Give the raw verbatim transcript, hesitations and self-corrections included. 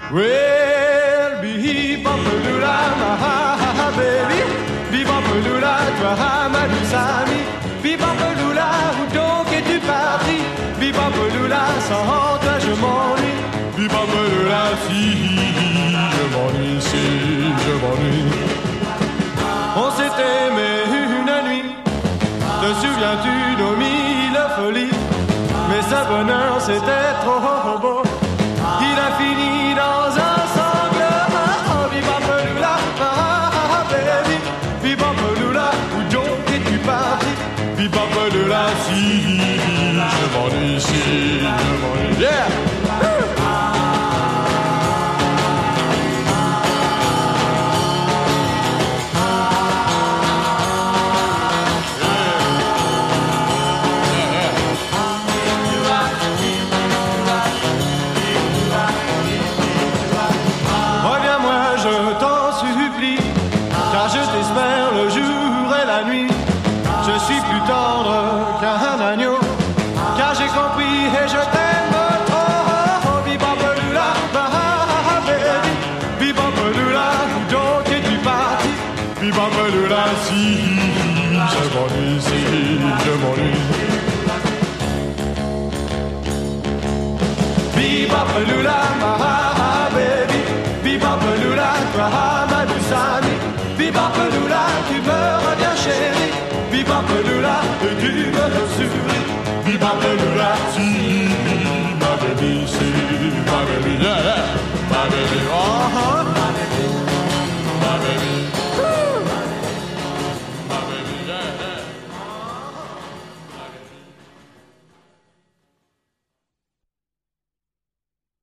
Well, bebop-a-lula, ma baby. Bebop-a-lula, toi, ma douce amie. Bebop-a-lula, où donc es-tu parti? Bebop-a-lula, sans toi je m'ennuie. Bebop-a-lula, si je m'ennuie, si je m'ennuie. On s'est aimé une nuit. Te souviens-tu de mille folies? Mais ce bonheur c'était trop beau. Il a fini dans un sanglant. Bebop-a-lula, ah baby. Bebop-a-lula, où donc es-tu parti? Bebop-a-lula, si je m'ennuie, si je m'ennuie. Yeah! Je t'espère le jour et la nuit. Je suis plus tendre qu'un agneau, car j'ai compris et je t'aime trop. Bebop-a-lula, ah baby. Bebop-a-lula, où donc es-tu parti? Bebop-a-lula, si je m'ennuie, si je m'ennuie. Bebop-a-lula, ah baby. Bebop-a-lula, toi ma douce amie. Bebop-a-lula, tu me reviens chérie. Bebop-a-lula.